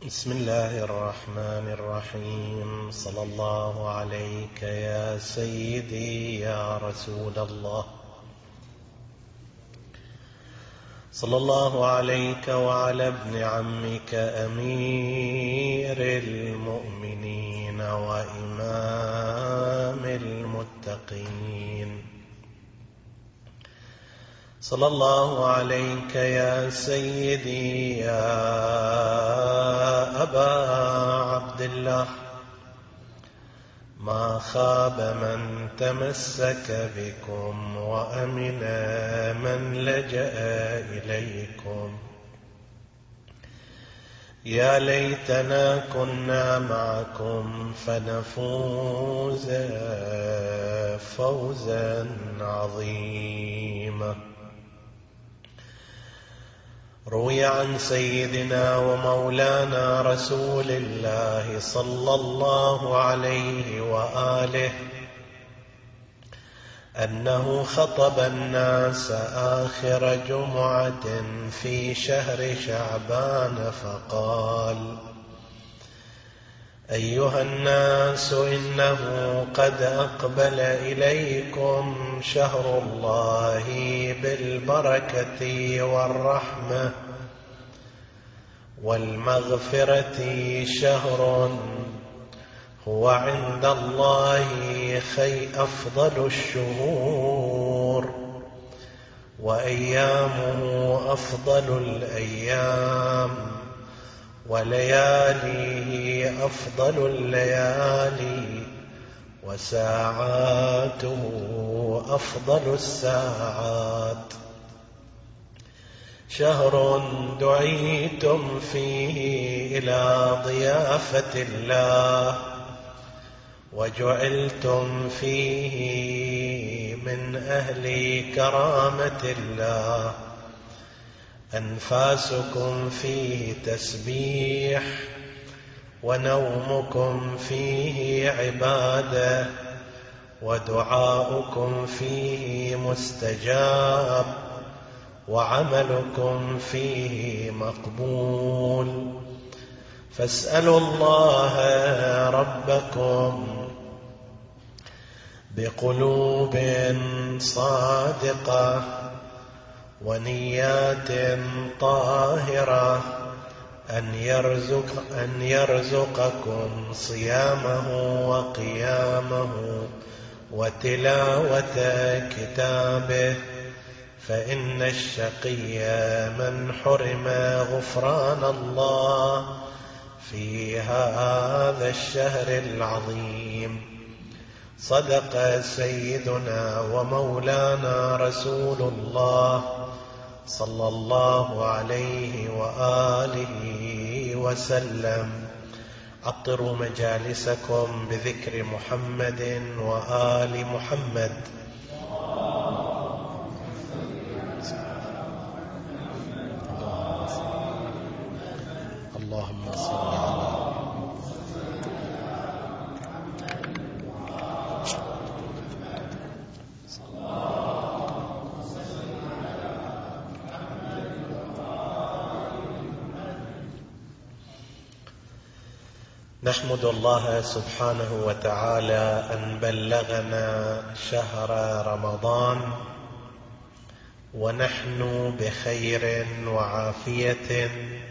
بسم الله الرحمن الرحيم. صلى الله عليك يا سيدي يا رسول الله. صلى الله عليك وعلى ابن عمك أمير المؤمنين وإمام المتقين. صلى الله عليك يا سيدي يا أبا عبد الله. ما خاب من تمسك بكم وأمن من لجأ إليكم. يا ليتنا كنا معكم فنفوز فوزا عظيما. روي عن سيدنا ومولانا رسول الله صلى الله عليه وآله أنه خطب الناس آخر جمعة في شهر شعبان فقال: أيها الناس، إنه قد أقبل إليكم شهر الله بالبركة والرحمة والمغفرة، شهر هو عند الله أفضل الشهور، وأيامه أفضل الأيام، ولياليه أفضل الليالي، وساعاته أفضل الساعات. شهر دعيتم فيه إلى ضيافة الله، وجعلتم فيه من أهل كرامة الله. أنفاسكم فيه تسبيح، ونومكم فيه عبادة، ودعاؤكم فيه مستجاب، وعملكم فيه مقبول. فاسألوا الله ربكم بقلوب صادقة ونيات طاهرة أن يرزقكم صيامه وقيامه وتلاوة كتابه، فإن الشقي من حرم غفران الله في هذا الشهر العظيم. صدق سيدنا ومولانا رسول الله صلى الله عليه وآله وسلم. عطروا مجالسكم بذكر محمد وآل محمد. اللهم صل على نحمد الله سبحانه وتعالى أن بلغنا شهر رمضان ونحن بخير وعافية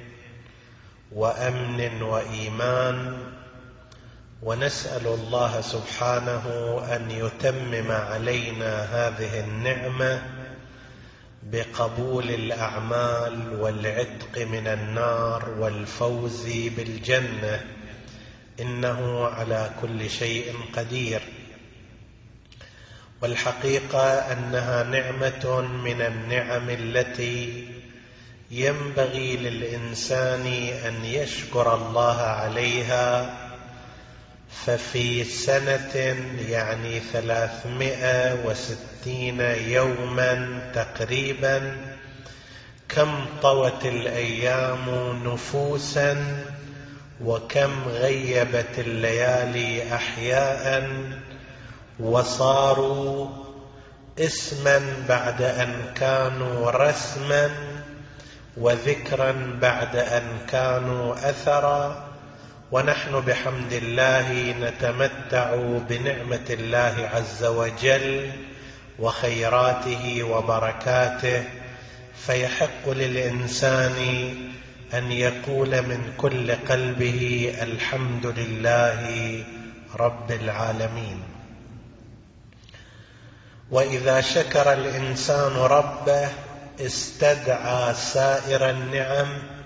وأمن وإيمان، ونسأل الله سبحانه أن يتمم علينا هذه النعمة بقبول الأعمال والعتق من النار والفوز بالجنة، إنه على كل شيء قدير. والحقيقة أنها نعمة من النعم التي ينبغي للإنسان أن يشكر الله عليها. ففي سنة 360 يوما تقريبا، كم طوت الأيام نفوسا، وكم غيبت الليالي أحياء، وصاروا اسما بعد أن كانوا رسما، وذكرا بعد أن كانوا أثرا، ونحن بحمد الله نتمتع بنعمة الله عز وجل وخيراته وبركاته، فيحق للإنسان أن يقول من كل قلبه الحمد لله رب العالمين. وإذا شكر الإنسان ربه استدعى سائر النعم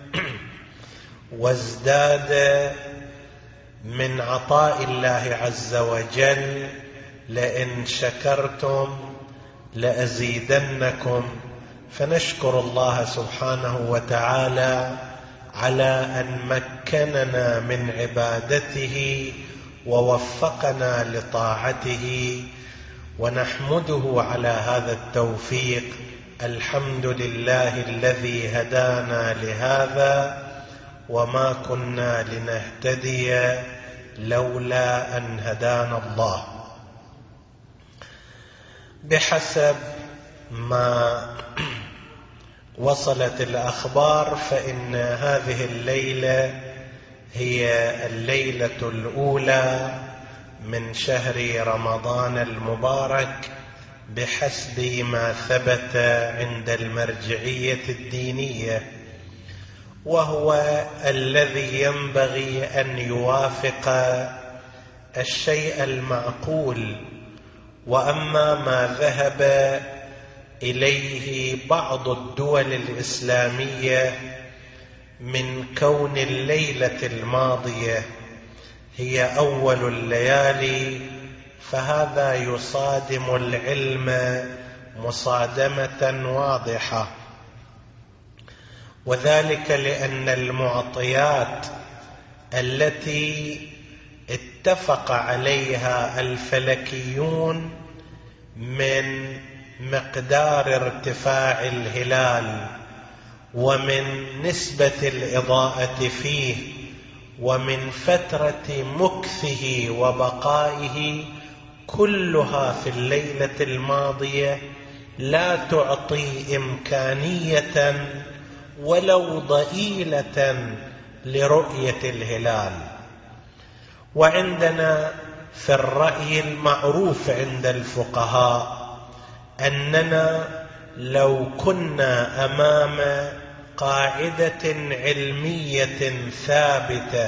وازداد من عطاء الله عز وجل: لئن شكرتم لأزيدنكم. فنشكر الله سبحانه وتعالى على أن مكننا من عبادته ووفقنا لطاعته، ونحمده على هذا التوفيق. الحمد لله الذي هدانا لهذا وما كنا لنهتدي لولا أن هدانا الله. بحسب ما وصلت الأخبار فإن هذه الليلة هي الليلة الأولى من شهر رمضان المبارك بحسب ما ثبت عند المرجعية الدينية، وهو الذي ينبغي أن يوافق الشيء المعقول. وأما ما ذهب إليه بعض الدول الإسلامية من كون الليلة الماضية هي أول الليالي، فهذا يصادم العلم مصادمة واضحة، وذلك لأن المعطيات التي اتفق عليها الفلكيون من مقدار ارتفاع الهلال ومن نسبة الإضاءة فيه ومن فترة مكثه وبقائه كلها في الليلة الماضية لا تعطي إمكانية ولو ضئيلة لرؤية الهلال. وعندنا في الرأي المعروف عند الفقهاء أننا لو كنا أمام قاعدة علمية ثابتة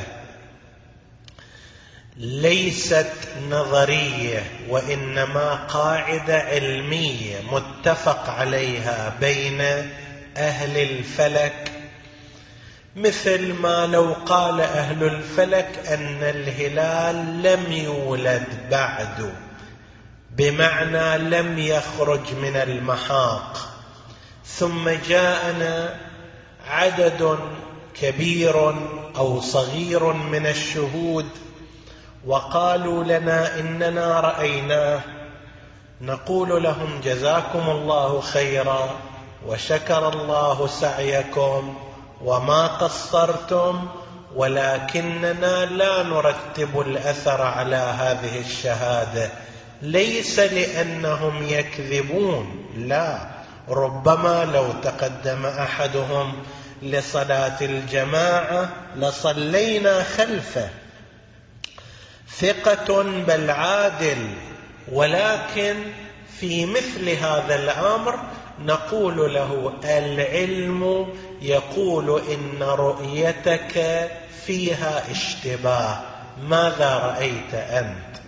ليست نظرية وإنما قاعدة علمية متفق عليها بين أهل الفلك، مثل ما لو قال أهل الفلك أن الهلال لم يولد بعد، بمعنى لم يخرج من المحاق، ثم جاءنا عدد كبير أو صغير من الشهود وقالوا لنا إننا رأيناه، نقول لهم جزاكم الله خيرا وشكر الله سعيكم وما قصرتم، ولكننا لا نرتب الأثر على هذه الشهادة، ليس لأنهم يكذبون، لا، ربما لو تقدم أحدهم لصلاة الجماعة لصلينا خلفه، ثقة بل عادل، ولكن في مثل هذا الأمر نقول له العلم يقول إن رؤيتك فيها اشتباه، ماذا رأيت أنت؟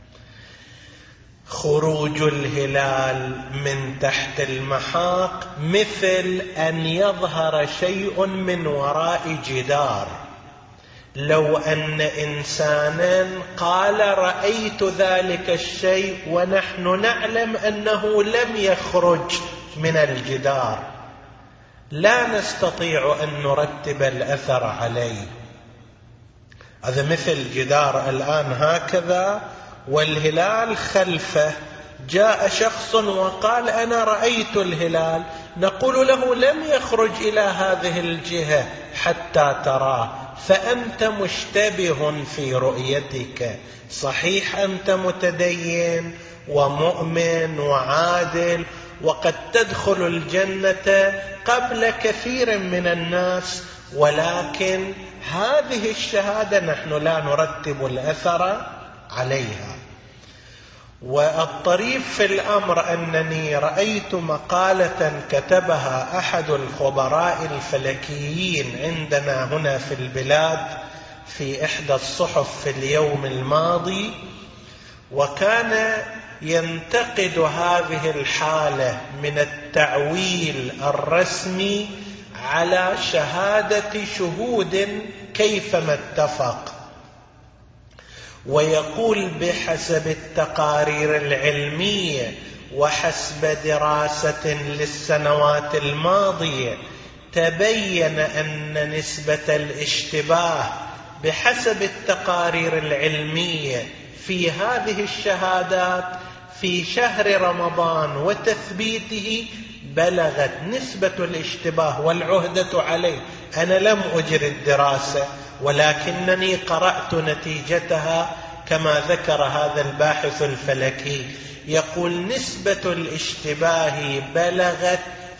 خروج الهلال من تحت المحاق مثل أن يظهر شيء من وراء جدار. لو أن إنسانا قال رأيت ذلك الشيء ونحن نعلم أنه لم يخرج من الجدار، لا نستطيع أن نرتب الأثر عليه. هذا مثل جدار الآن هكذا والهلال خلفه، جاء شخص وقال أنا رأيت الهلال، نقول له لم يخرج إلى هذه الجهة حتى تراه، فأنت مشتبه في رؤيتك. صحيح أنت متدين ومؤمن وعادل وقد تدخل الجنة قبل كثير من الناس، ولكن هذه الشهادة نحن لا نرتب الأثر عليها. والطريف في الأمر أنني رأيت مقالة كتبها أحد الخبراء الفلكيين عندنا هنا في البلاد في إحدى الصحف في اليوم الماضي، وكان ينتقد هذه الحالة من التعويل الرسمي على شهادة شهود كيفما اتفق، ويقول بحسب التقارير العلمية وحسب دراسة للسنوات الماضية تبين أن نسبة الاشتباه بحسب التقارير العلمية في هذه الشهادات في شهر رمضان وتثبيته بلغت نسبة الاشتباه والعهدة عليه. أنا لم أجري الدراسة ولكنني قرأت نتيجتها كما ذكر هذا الباحث الفلكي، يقول نسبة الاشتباه بلغت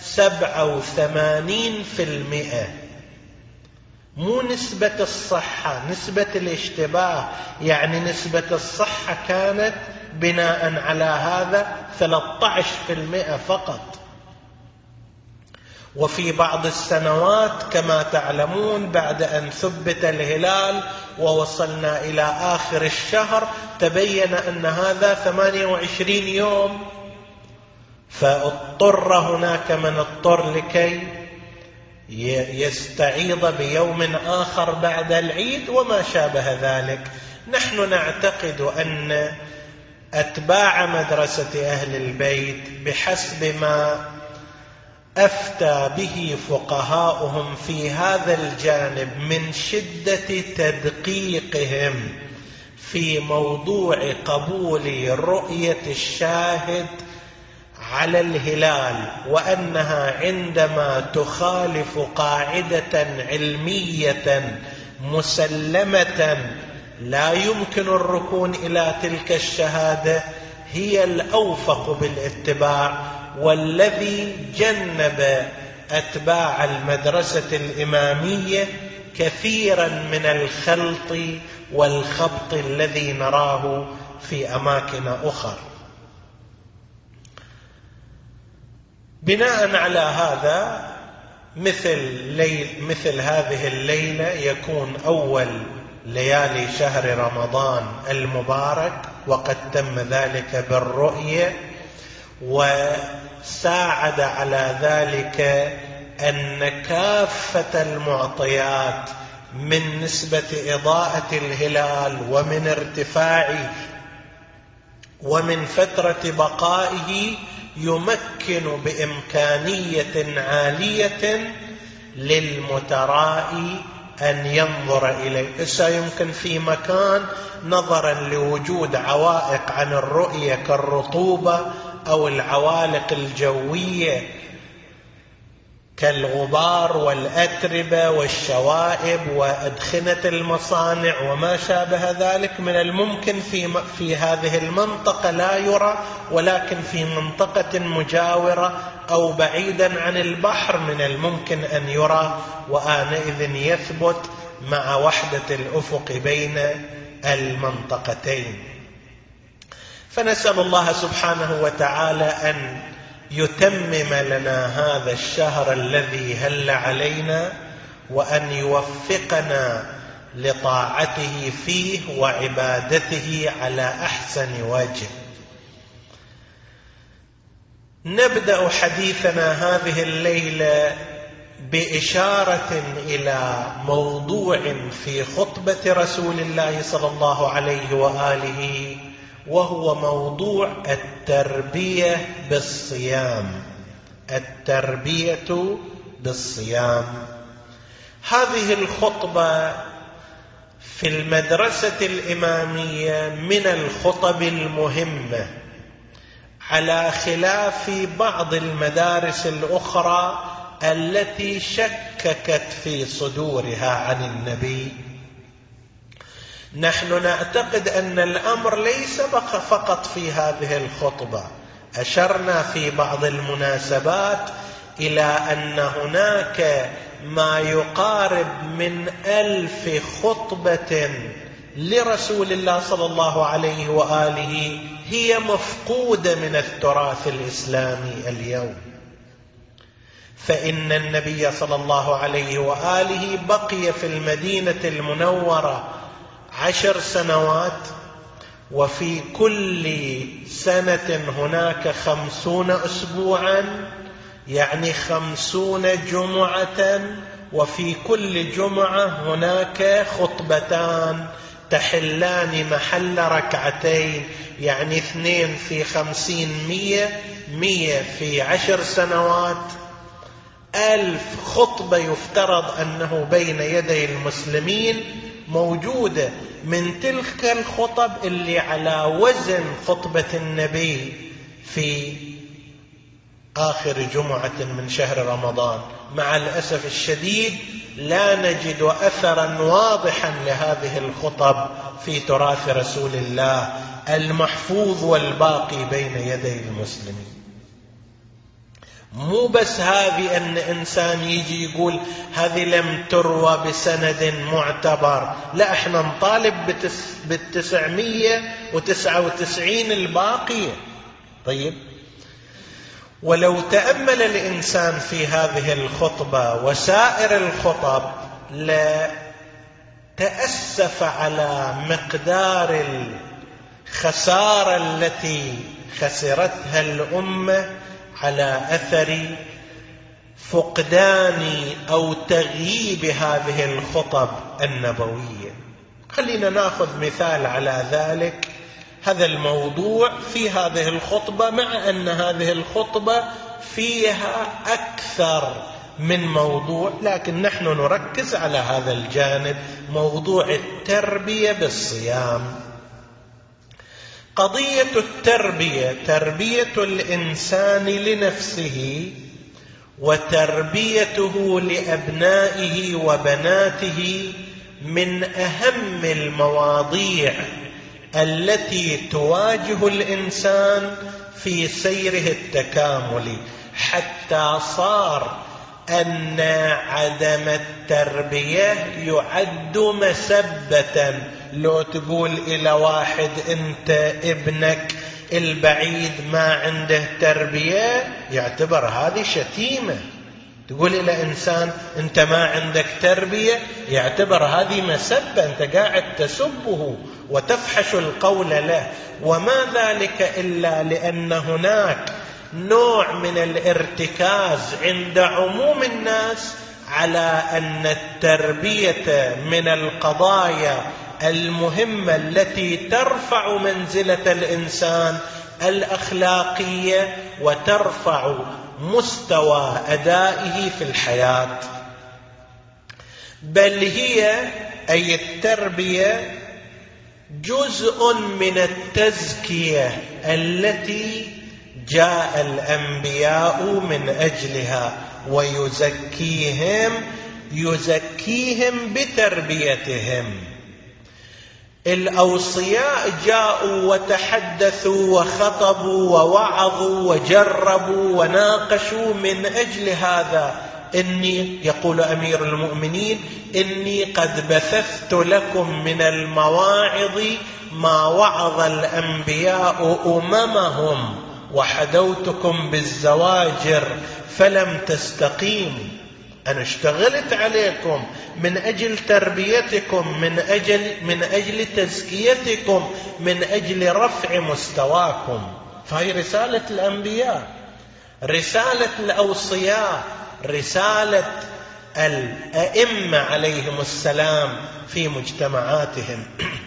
87%، مو نسبة الصحة، نسبة الاشتباه، يعني نسبة الصحة كانت بناء على هذا 13% فقط. وفي بعض السنوات كما تعلمون بعد أن ثبت الهلال ووصلنا إلى آخر الشهر تبين أن هذا 28 يوم، فاضطر هناك من اضطر لكي يستعيض بيوم آخر بعد العيد وما شابه ذلك. نحن نعتقد أن أتباع مدرسة أهل البيت بحسب ما أفتى به فقهاؤهم في هذا الجانب من شدة تدقيقهم في موضوع قبول رؤية الشاهد على الهلال، وأنها عندما تخالف قاعدة علمية مسلمة لا يمكن الركون إلى تلك الشهادة، هي الأوفق بالاتباع، والذي جنب أتباع المدرسة الإمامية كثيرا من الخلط والخبط الذي نراه في أماكن أخرى. بناء على هذا مثل هذه الليلة يكون أول ليالي شهر رمضان المبارك، وقد تم ذلك بالرؤية، وساعد على ذلك أن كافة المعطيات من نسبة إضاءة الهلال ومن ارتفاعه ومن فترة بقائه يمكن بإمكانية عالية للمترائي أن ينظر إليه. يمكن في مكان نظرا لوجود عوائق عن الرؤية كالرطوبة أو العوالق الجوية كالغبار والأتربة والشوائب وأدخنة المصانع وما شابه ذلك، من الممكن في هذه المنطقة لا يرى، ولكن في منطقة مجاورة أو بعيدا عن البحر من الممكن أن يرى، وآنئذ يثبت مع وحدة الأفق بين المنطقتين. فنسأل الله سبحانه وتعالى أن يتمم لنا هذا الشهر الذي هل علينا، وأن يوفقنا لطاعته فيه وعبادته على أحسن وجه. نبدأ حديثنا هذه الليلة بإشارة إلى موضوع في خطبة رسول الله صلى الله عليه وآله، وهو موضوع التربية بالصيام. التربية بالصيام. هذه الخطبة في المدرسة الإمامية من الخطب المهمة، على خلاف بعض المدارس الأخرى التي شككت في صدورها عن النبي. نحن نعتقد أن الأمر ليس فقط في هذه الخطبة. أشرنا في بعض المناسبات إلى أن هناك ما يقارب من 1000 خطبة لرسول الله صلى الله عليه وآله هي مفقودة من التراث الإسلامي اليوم. فإن النبي صلى الله عليه وآله بقي في المدينة المنورة 10 سنوات، وفي كل سنة هناك 50 أسبوعا، يعني 50 جمعة، وفي كل جمعة هناك خطبتان تحلان محل ركعتين، يعني 2 في 50 100 في 10 سنوات 1000 خطبة يفترض أنه بين يدي المسلمين موجودة من تلك الخطب اللي على وزن خطبة النبي في آخر جمعة من شهر رمضان. مع الأسف الشديد لا نجد أثرا واضحا لهذه الخطب في تراث رسول الله المحفوظ والباقي بين يدي المسلمين. مو بس هذه أن إنسان يجي يقول هذه لم تروى بسند معتبر، لا، احنا نطالب بال999 الباقية. طيب، ولو تأمل الإنسان في هذه الخطبة وسائر الخطب لتأسف على مقدار الخسارة التي خسرتها الأمة على أثر فقدان أو تغييب هذه الخطب النبوية. خلينا نأخذ مثال على ذلك، هذا الموضوع في هذه الخطبة، مع أن هذه الخطبة فيها أكثر من موضوع، لكن نحن نركز على هذا الجانب، موضوع التربية بالصيام. قضية التربية، تربية الإنسان لنفسه وتربيته لأبنائه وبناته، من أهم المواضيع التي تواجه الإنسان في سيره التكاملي، حتى صار أن عدم التربية يعد مسبة. لو تقول إلى واحد أنت ابنك البعيد ما عنده تربية، يعتبر هذه شتيمة. تقول إلى إنسان أنت ما عندك تربية، يعتبر هذه مسبة، أنت قاعد تسبه وتفحش القول له. وما ذلك إلا لأن هناك نوع من الارتكاز عند عموم الناس على أن التربية من القضايا المهمة التي ترفع منزلة الإنسان الأخلاقية وترفع مستوى أدائه في الحياة. بل هي أي التربية جزء من التزكية التي جاء الأنبياء من أجلها، ويزكيهم بتربيتهم. الأوصياء جاءوا وتحدثوا وخطبوا ووعظوا وجربوا وناقشوا من أجل هذا. يقول أمير المؤمنين: إني قد بثثت لكم من المواعظ ما وعظ الأنبياء أممهم، وحدوتكم بالزواجر فلم تستقيموا. أنا اشتغلت عليكم من أجل تربيتكم، من أجل تزكيتكم، من أجل رفع مستواكم. فهي رسالة الأنبياء، رسالة الأوصياء، رسالة الأئمة عليهم السلام في مجتمعاتهم.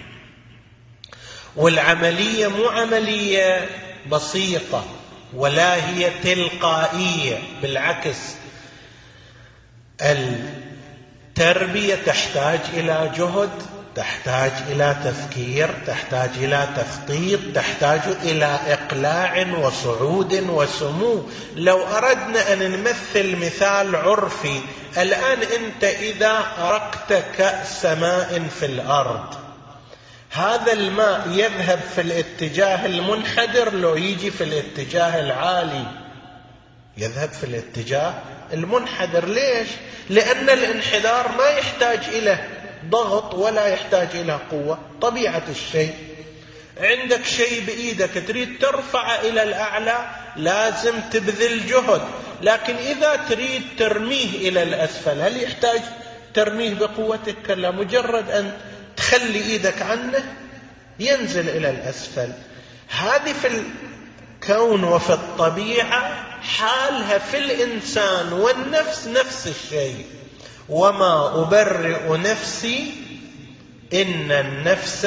والعملية مو عملية بسيطة ولا هي تلقائية، بالعكس التربية تحتاج إلى جهد، تحتاج إلى تفكير، تحتاج إلى تخطيط، تحتاج إلى إقلاع وصعود وسمو. لو أردنا أن نمثل مثال عرفي، الآن أنت إذا أرقت كأس ماء في الأرض، هذا الماء يذهب في الاتجاه المنحدر لو يجي في الاتجاه العالي؟ يذهب في الاتجاه المنحدر. ليش؟ لأن الانحدار ما يحتاج إلى ضغط ولا يحتاج إلى قوة، طبيعة الشيء. عندك شيء بإيدك تريد ترفع إلى الأعلى لازم تبذل جهد، لكن إذا تريد ترميه إلى الأسفل هل يحتاج ترميه بقوتك؟ لا، مجرد أن تخلي إيدك عنه ينزل إلى الأسفل. هذه في الكون وفي الطبيعة حالها في الإنسان والنفس نفس الشيء. وما أبرئ نفسي إن النفس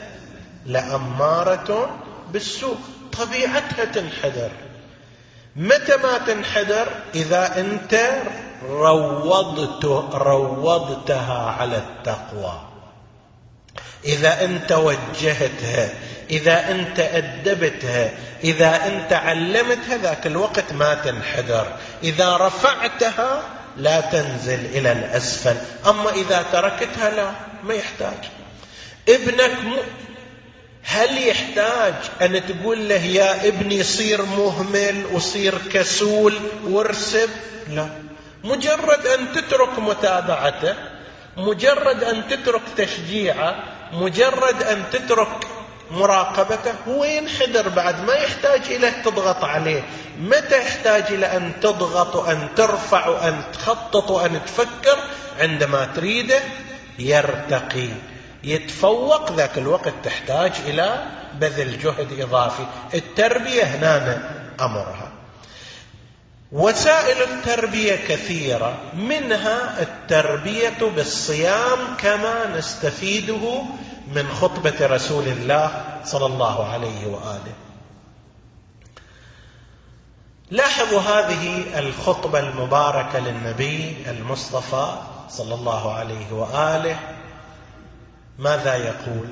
لأمارة بالسوء، طبيعتها تنحدر. متى ما تنحدر؟ إذا أنت روضتها على التقوى، إذا أنت وجهتها، إذا أنت أدبتها، إذا أنت علمتها، ذاك الوقت ما تنحدر. إذا رفعتها لا تنزل إلى الأسفل. أما إذا تركتها لا، ما يحتاج. ابنك هل يحتاج أن تقول له يا ابني صير مهمل وصير كسول وارسب؟ لا، مجرد أن تترك متابعته، مجرد أن تترك تشجيعه، مجرد أن تترك مراقبته، هو ينحدر. بعد ما يحتاج إلى تضغط عليه. متى يحتاج إلى أن تضغط وأن ترفع وأن تخطط وأن تفكر؟ عندما تريده يرتقي يتفوق، ذاك الوقت تحتاج إلى بذل جهد إضافي. التربية هنا أمرها. وسائل التربية كثيرة، منها التربية بالصيام كما نستفيده من خطبة رسول الله صلى الله عليه وآله. لاحظوا هذه الخطبة المباركة للنبي المصطفى صلى الله عليه وآله ماذا يقول؟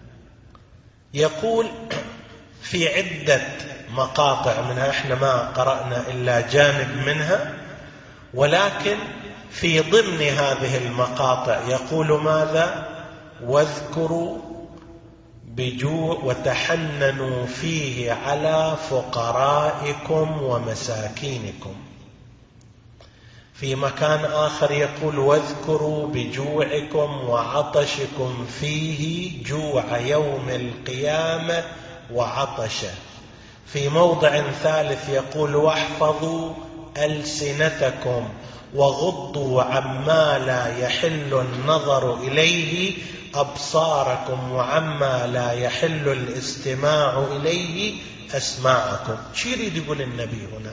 يقول في عدة مقاطع منها، احنا ما قرأنا إلا جانب منها، ولكن في ضمن هذه المقاطع يقول ماذا؟ واذكروا بجوع وتحننوا فيه على فقرائكم ومساكينكم. في مكان آخر يقول واذكروا بجوعكم وعطشكم فيه جوع يوم القيامة وعطشه. في موضع ثالث يقول واحفظوا ألسنتكم وغضوا عما لا يحل النظر إليه أبصاركم وعما لا يحل الاستماع إليه أسماعكم. شو يريد يقول النبي هنا؟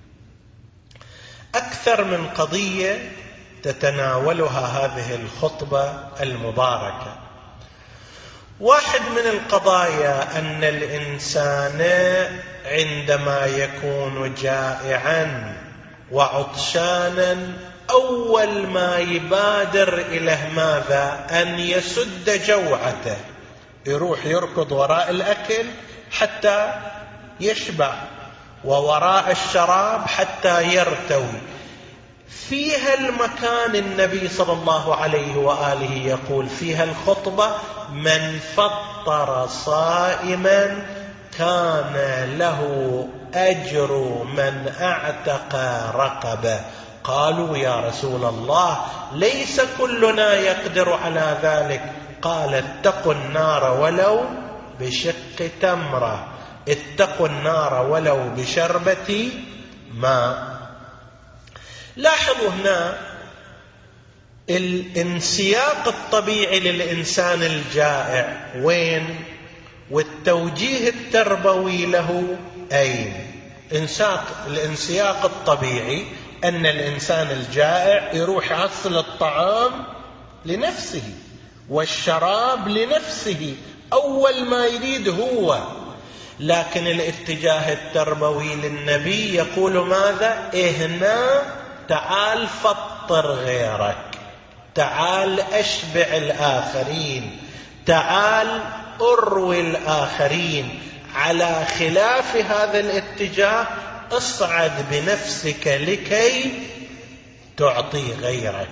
أكثر من قضية تتناولها هذه الخطبة المباركة. واحد من القضايا أن الإنسان عندما يكون جائعا وعطشانا أول ما يبادر إليه ماذا؟ أن يسد جوعته، يروح يركض وراء الأكل حتى يشبع، ووراء الشراب حتى يرتوي. فيها المكان النبي صلى الله عليه وآله يقول فيها الخطبة من فطر صائما كان له أجر من أعتق رقبة. قالوا يا رسول الله ليس كلنا يقدر على ذلك. قال اتقوا النار ولو بشق تمرة، اتقوا النار ولو بشربة ماء. لاحظوا هنا الانسياق الطبيعي للإنسان الجائع وين، والتوجيه التربوي له أين. الانسياق الطبيعي أن الإنسان الجائع يروح يحصل الطعام لنفسه والشراب لنفسه، أول ما يريد هو. لكن الاتجاه التربوي للنبي يقول ماذا؟ هنا تعال فطر غيرك. تعال أشبع الآخرين، تعال أروي الآخرين. على خلاف هذا الاتجاه اصعد بنفسك لكي تعطي غيرك.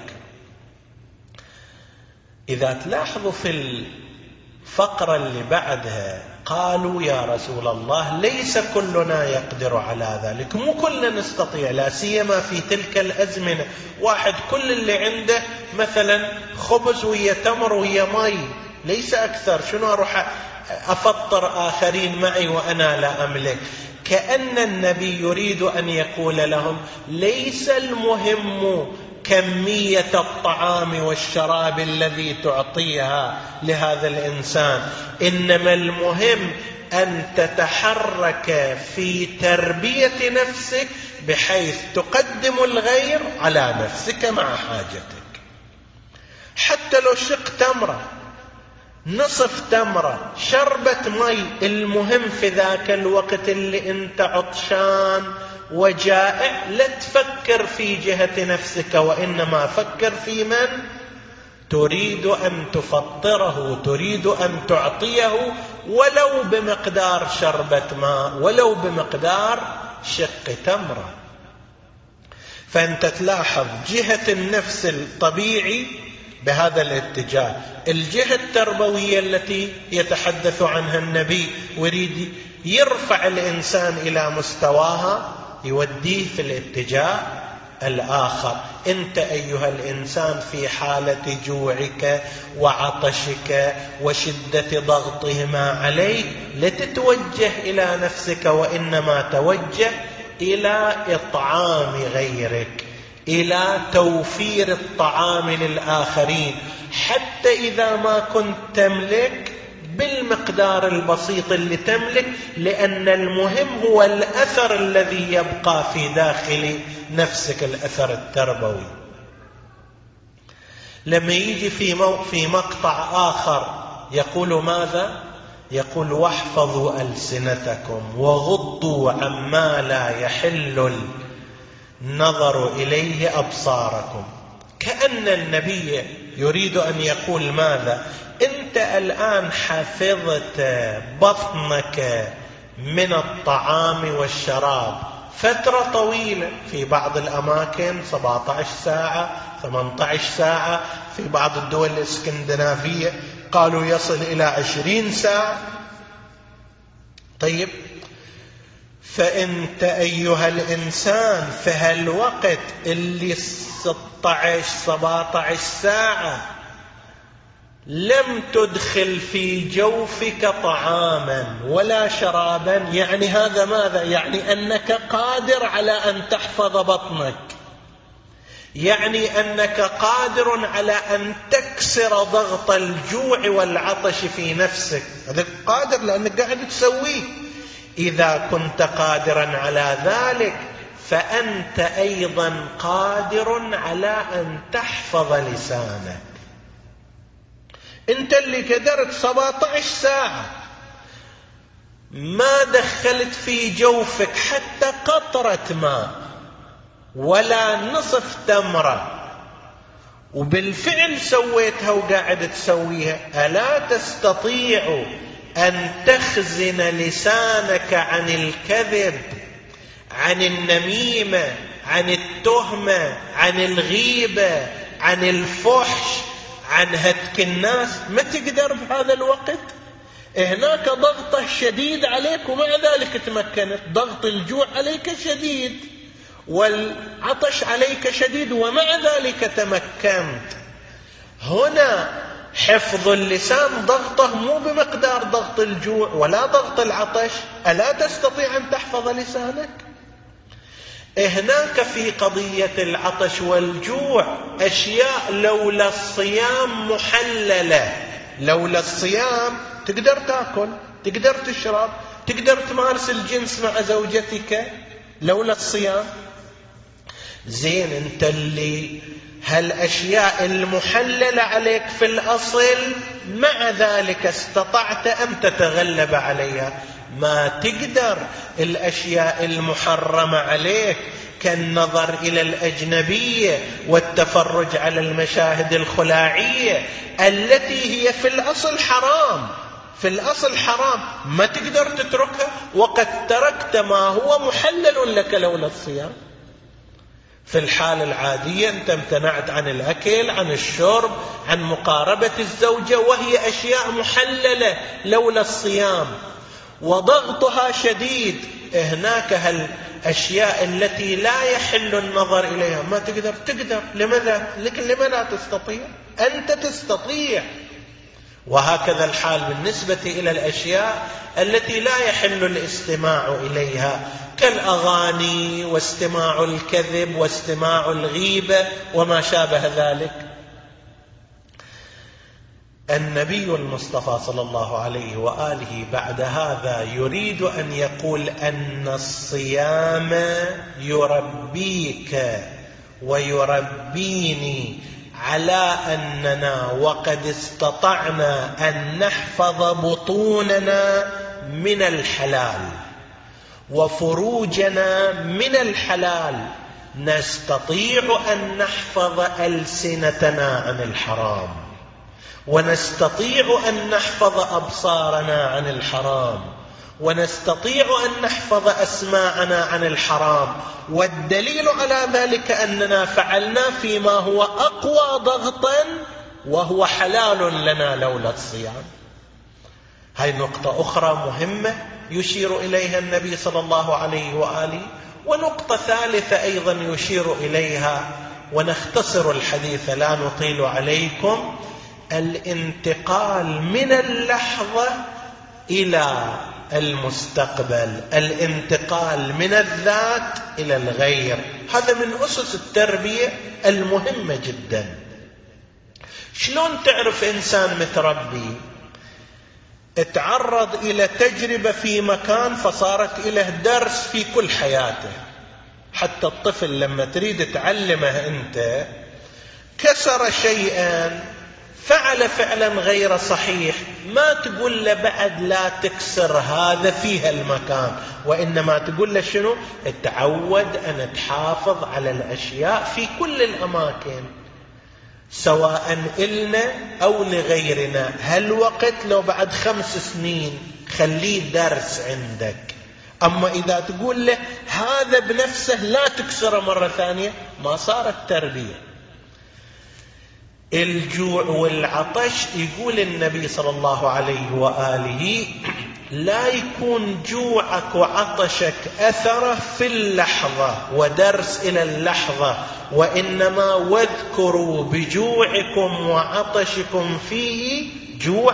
إذا تلاحظوا في الفقرة اللي بعدها قالوا يا رسول الله ليس كلنا يقدر على ذلك، مو كلنا نستطيع، لا سيما في تلك الأزمنة. واحد كل اللي عنده مثلا خبز ويا تمر ويا مي، ليس أكثر، شنو أروح أفطر آخرين معي وأنا لا أملك؟ كأن النبي يريد أن يقول لهم ليس المهم كمية الطعام والشراب الذي تعطيها لهذا الإنسان، إنما المهم أن تتحرك في تربية نفسك بحيث تقدم الغير على نفسك مع حاجتك. حتى لو شق تمرة، نصف تمرة، شربة مي، المهم في ذاك الوقت اللي انت عطشان وجائع لا تفكر في جهة نفسك، وإنما فكر في من تريد أن تفطره، تريد أن تعطيه، ولو بمقدار شربة ماء، ولو بمقدار شق تمرة. فأنت تلاحظ جهة النفس الطبيعي بهذا الاتجاه، الجهة التربوية التي يتحدث عنها النبي ويريد يرفع الإنسان إلى مستواها، يوديه في الاتجاه الآخر. أنت أيها الإنسان في حالة جوعك وعطشك وشدة ضغطهما عليك لا تتوجه إلى نفسك، وإنما توجه إلى إطعام غيرك، إلى توفير الطعام للآخرين، حتى إذا ما كنت تملك بالمقدار البسيط اللي تملك، لأن المهم هو الأثر الذي يبقى في داخل نفسك، الأثر التربوي. لما يجي في مقطع آخر يقول ماذا؟ يقول واحفظوا ألسنتكم وغضوا عما لا يحل النظر إليه أبصاركم. كأن النبي يريد أن يقول ماذا؟ أنت الآن حفظت بطنك من الطعام والشراب فترة طويلة، في بعض الأماكن 17 ساعة 18 ساعة، في بعض الدول الإسكندنافية قالوا يصل إلى 20 ساعة. طيب، فأنت أيها الإنسان في هالوقت اللي 16 17 ساعة لم تدخل في جوفك طعاما ولا شرابا، يعني هذا ماذا؟ يعني أنك قادر على أن تحفظ بطنك، يعني أنك قادر على أن تكسر ضغط الجوع والعطش في نفسك. هذا قادر لأنك قاعد تسويه. إذا كنت قادرا على ذلك فأنت أيضا قادر على أن تحفظ لسانك. أنت اللي قدرت 17 ساعة ما دخلت في جوفك حتى قطرة ماء ولا نصف تمرة، وبالفعل سويتها وقاعد تسويها، ألا تستطيع أن تخزن لسانك عن الكذب، عن النميمة، عن التهمة، عن الغيبة، عن الفحش، عن هتك الناس؟ ما تقدر بهذا الوقت. هناك ضغط شديد عليك ومع ذلك تمكنت، ضغط الجوع عليك شديد والعطش عليك شديد ومع ذلك تمكنت. هنا حفظ اللسان ضغطه مو بمقدار ضغط الجوع ولا ضغط العطش. ألا تستطيع أن تحفظ لسانك؟ هناك في قضية العطش والجوع أشياء لولا الصيام محللة. لولا الصيام تقدر تأكل، تقدر تشرب، تقدر تمارس الجنس مع زوجتك، لولا الصيام. زين، انت اللي هالأشياء المحللة عليك في الأصل مع ذلك استطعت أن تتغلب عليها، ما تقدر الأشياء المحرمة عليك كالنظر إلى الأجنبية والتفرج على المشاهد الخلاعية التي هي في الأصل حرام، في الأصل حرام، ما تقدر تتركها وقد تركت ما هو محلل لك لولا الصيام. في الحالة العادية أنت امتنعت عن الأكل، عن الشرب، عن مقاربة الزوجة، وهي أشياء محللة لولا الصيام، وضغطها شديد. هناك الأشياء التي لا يحل النظر إليها ما تقدر. لماذا؟ لكن لما لا تستطيع؟ أنت تستطيع. وهكذا الحال بالنسبة إلى الأشياء التي لا يحل الاستماع إليها كالأغاني واستماع الكذب واستماع الغيبة وما شابه ذلك. النبي المصطفى صلى الله عليه وآله بعد هذا يريد أن يقول أن الصيام يربيك ويربيني على أننا وقد استطعنا أن نحفظ بطوننا من الحلال وفروجنا من الحلال، نستطيع أن نحفظ ألسنتنا عن الحرام، ونستطيع أن نحفظ أبصارنا عن الحرام، ونستطيع أن نحفظ أسماعنا عن الحرام. والدليل على ذلك أننا فعلنا فيما هو أقوى ضغطا وهو حلال لنا لولا الصيام. هاي نقطة أخرى مهمة يشير إليها النبي صلى الله عليه وآله. ونقطة ثالثة أيضا يشير إليها، ونختصر الحديث لا نطيل عليكم، الانتقال من اللحظة إلى المستقبل، الانتقال من الذات إلى الغير. هذا من أسس التربية المهمة جدا. شلون تعرف إنسان متربي؟ اتعرض إلى تجربة في مكان فصارت إليه درس في كل حياته. حتى الطفل لما تريد تعلمه أنت، كسر شيئا، فعل فعلا غير صحيح، ما تقول له بعد لا تكسر هذا في هالمكان، وإنما تقول له شنو؟ اتعود أن تحافظ على الأشياء في كل الأماكن سواء إلنا أو لغيرنا. هالوقت لو بعد 5 سنين خليه درس عندك. أما إذا تقول له هذا بنفسه لا تكسره مرة ثانية، ما صارت تربية. الجوع والعطش، يقول النبي صلى الله عليه وآله لا يكون جوعك وعطشك أثره في اللحظة ودرس إلى اللحظة، وإنما واذكروا بجوعكم وعطشكم فيه جوع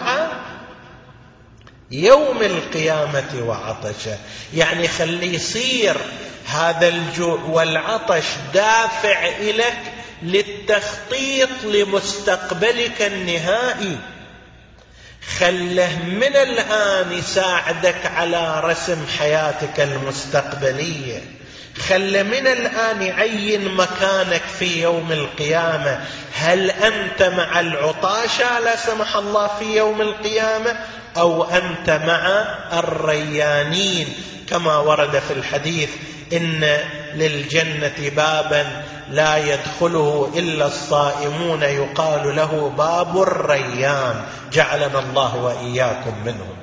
يوم القيامة وعطشه. يعني خلي يصير هذا الجوع والعطش دافع إليك للتخطيط لمستقبلك النهائي. خله من الآن يساعدك على رسم حياتك المستقبلية. خله من الآن يعين مكانك في يوم القيامة. هل أنت مع العطاشة لا سمح الله في يوم القيامة، أو أنت مع الريانين؟ كما ورد في الحديث إن للجنة بابا لا يدخله إلا الصائمون يقال له باب الريان، جعلنا الله وإياكم منهم.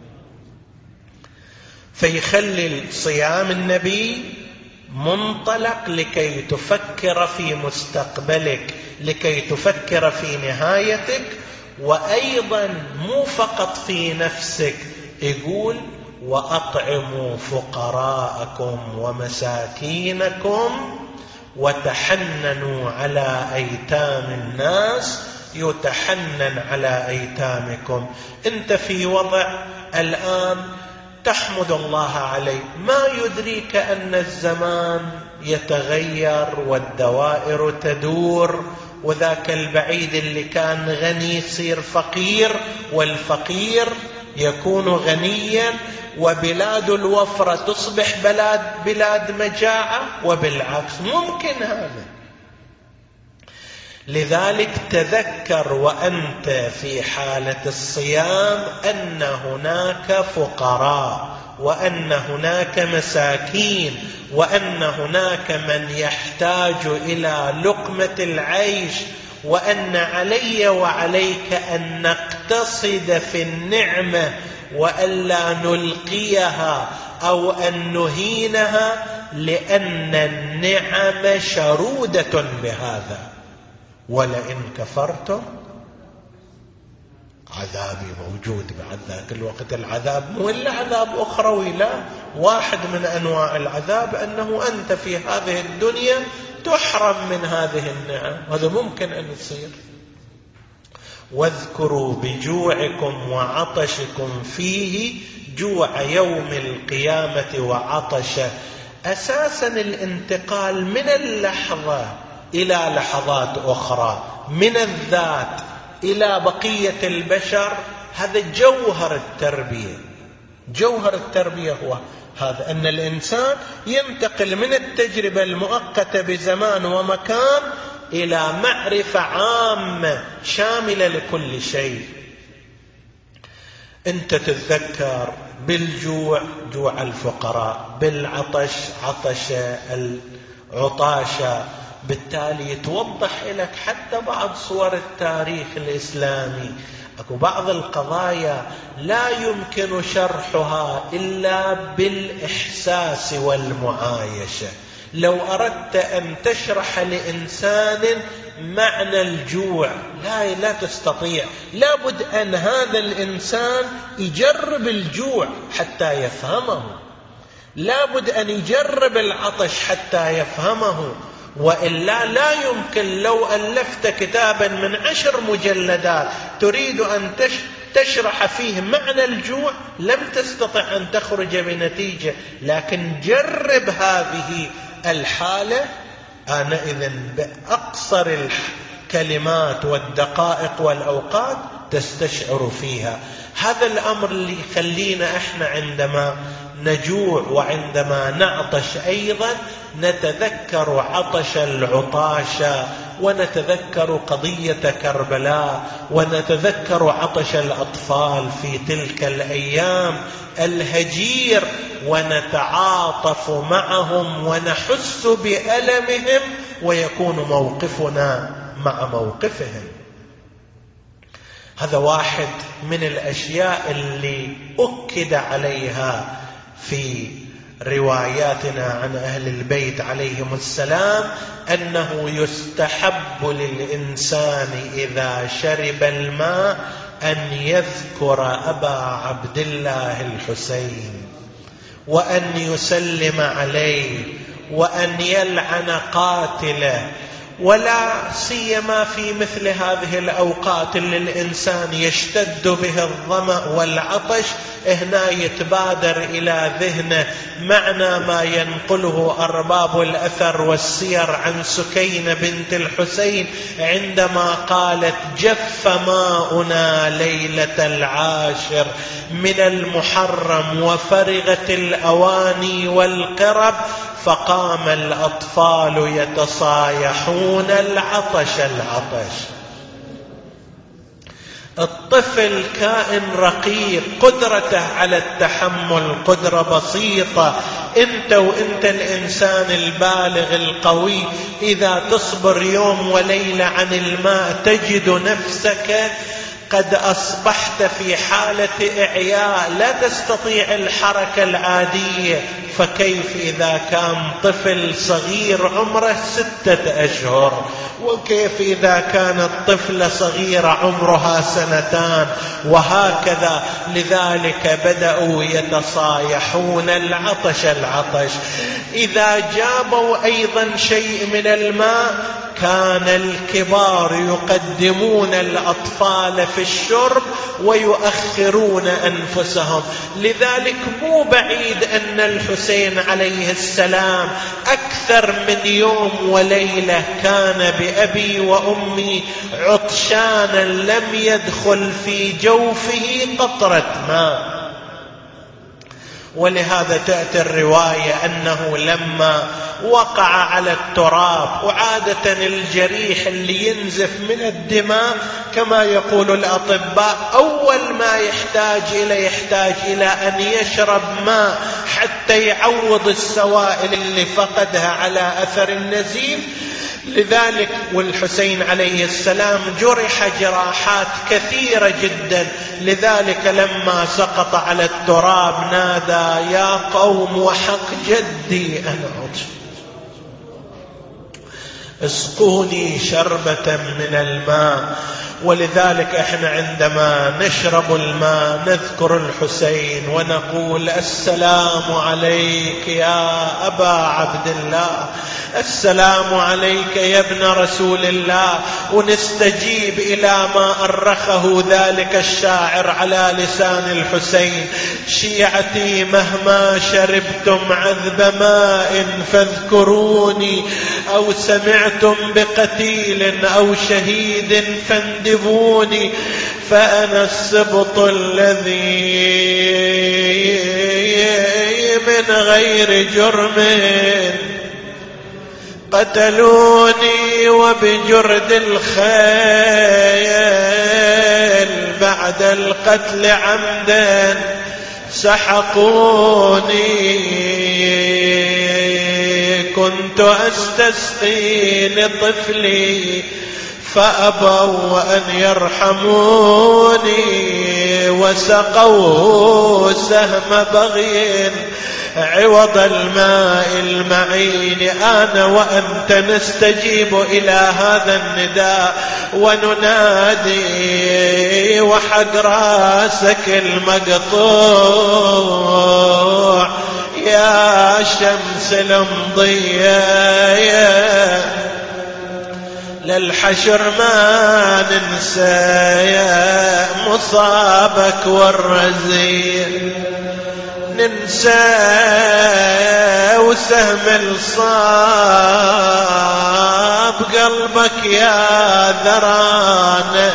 فيخلي صيام النبي منطلق لكي تفكر في مستقبلك، لكي تفكر في نهايتك، وأيضا مو فقط في نفسك. يقول وأطعموا فقراءكم ومساكينكم وتحننوا على أيتام الناس يتحنن على أيتامكم. أنت في وضع الآن تحمد الله عليه، ما يدريك أن الزمان يتغير والدوائر تدور، وذاك البعيد اللي كان غني يصير فقير، والفقير يكون غنيا، وبلاد الوفرة تصبح بلاد مجاعة، وبالعكس ممكن هذا. لذلك تذكر وأنت في حالة الصيام أن هناك فقراء وأن هناك مساكين، وأن هناك من يحتاج إلى لقمة العيش، وأن علي وعليك أن نقتصد في النعمة وألا نلقيها أو أن نهينها، لأن النعم شرودة بهذا. ولئن كفرتم عذابي موجود بعد ذاك الوقت. العذاب مو إلا عذاب أخروي، لا، واحد من أنواع العذاب أنه أنت في هذه الدنيا تحرم من هذه النعم، هذا ممكن أن يصير. واذكروا بجوعكم وعطشكم فيه جوع يوم القيامة وعطشه. أساسا الانتقال من اللحظة إلى لحظات أخرى، من الذات إلى بقية البشر، هذا جوهر التربية. جوهر التربية هو هذا، أن الإنسان ينتقل من التجربة المؤقتة بزمان ومكان إلى معرفة عامة شاملة لكل شيء. أنت تتذكر بالجوع جوع الفقراء، بالعطش عطش العطاشة، بالتالي يتوضح لك حتى بعض صور التاريخ الإسلامي. أكو بعض القضايا لا يمكن شرحها إلا بالإحساس والمعايشة. لو أردت أن تشرح لإنسان معنى الجوع لا تستطيع، لابد أن هذا الإنسان يجرب الجوع حتى يفهمه، لابد أن يجرب العطش حتى يفهمه، وإلا لا يمكن. لو ألفت كتابا من 10 مجلدات تريد أن تشرح فيه معنى الجوع لم تستطع أن تخرج بنتيجة. لكن جرب هذه الحالة آنئذ بأقصر الكلمات والدقائق والأوقات تستشعر فيها. هذا الأمر اللي يخلينا احنا عندما نجوع وعندما نعطش أيضا نتذكر عطش العطاشة، ونتذكر قضية كربلاء، ونتذكر عطش الأطفال في تلك الأيام الهجير، ونتعاطف معهم ونحس بألمهم، ويكون موقفنا مع موقفهم. هذا واحد من الأشياء اللي أكد عليها في رواياتنا عن أهل البيت عليهم السلام، أنه يستحب للإنسان إذا شرب الماء أن يذكر أبا عبد الله الحسين، وأن يسلم عليه، وأن يلعن قاتله، ولا سيما في مثل هذه الأوقات اللي الإنسان يشتد به الظمأ والعطش. هنا يتبادر إلى ذهنه معنى ما ينقله أرباب الأثر والسير عن سكينة بنت الحسين عندما قالت: جف ماؤنا ليلة العاشر من المحرم وفرغت الأواني والقرب، فقام الأطفال يتصايحون العطش. الطفل كائن رقيق، قدرته على التحمل قدرة بسيطة. وانت الإنسان البالغ القوي إذا تصبر يوم وليلة عن الماء تجد نفسك قد أصبحت في حالة إعياء، لا تستطيع الحركة العادية، فكيف إذا كان طفل صغير عمره 6 أشهر؟ وكيف إذا كانت طفلة صغيرة عمرها 2 وهكذا. لذلك بدأوا يتصايحون العطش. إذا جابوا أيضا شيء من الماء كان الكبار يقدمون الأطفال في الشرب ويؤخرون أنفسهم. لذلك مو بعيد أن الحسين عليه السلام أكثر من يوم وليلة كان بأبي وأمي عطشانا لم يدخل في جوفه قطرة ماء. ولهذا تأتي الرواية أنه لما وقع على التراب، وعادة الجريح اللي ينزف من الدماء كما يقول الأطباء أول ما يحتاج إلى أن يشرب ماء حتى يعوض السوائل اللي فقدها على أثر النزيف. لذلك والحسين عليه السلام جرح جراحات كثيرة جدا، لذلك لما سقط على التراب نادى يا قوم وحق جدي أنا عطش اسقوني شربة من الماء. ولذلك احنا عندما نشرب الماء نذكر الحسين ونقول السلام عليك يا أبا عبد الله، السلام عليك يا ابن رسول الله، ونستجيب إلى ما أرخه ذلك الشاعر على لسان الحسين: شيعتي مهما شربتم عذب ماء فاذكروني، أو سمعتم بقتيل أو شهيد فاندبوني، فأنا السبط الذي من غير جرم قتلوني، وبجرد الخيل بعد القتل عمدا سحقوني. كنت أستسقي لطفلي فأبوا أن يرحموني، وسقوه سهم بغي عوض الماء المعين. أنا وأنت نستجيب إلى هذا النداء وننادي: وحق راسك المقطوع يا شمس المضية، للحشر ما ننسى مصابك والرزيل، ننسى وسهم الصاب قلبك يا ذرانا،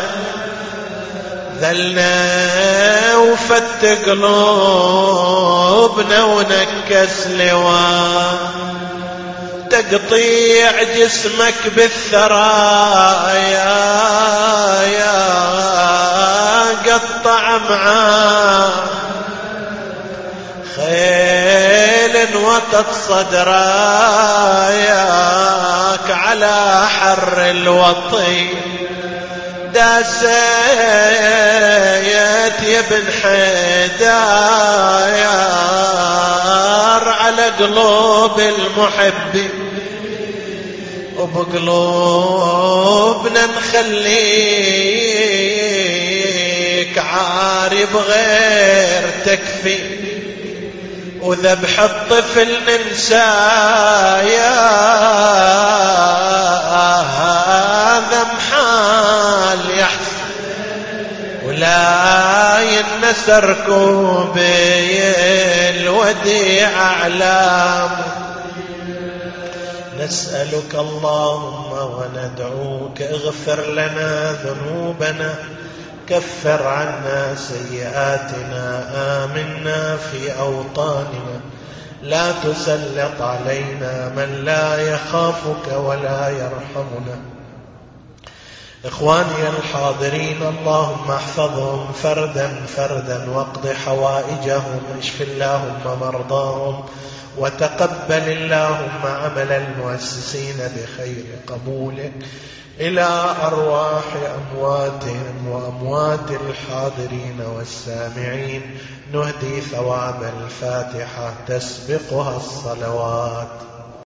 ذلنا وفت قلوبنا ونكس لواء، تقطيع جسمك بالثرايا يا قطع معاه خيل وتت صدراياك على حر الوطي، داسيت يا ابن حيدار على قلوب المحبين، وبقلوبنا نخليك عاري بغير تكفي، وذبح الطفل ننسى يا هذا محال يحسن، ولا ينسر كوبي الوديع أعلام. نسألك اللهم وندعوك اغفر لنا ذنوبنا، كفر عنا سيئاتنا، آمنا في أوطاننا، لا تسلط علينا من لا يخافك ولا يرحمنا. إخواني الحاضرين، اللهم احفظهم فردا فردا، واقض حوائجهم، اشف اللهم مرضاهم، وتقبل اللهم عمل المؤسسين بخير قبولك إلى أرواح أمواتهم وأموات الحاضرين والسامعين. نهدي ثواب الفاتحة تسبقها الصلوات.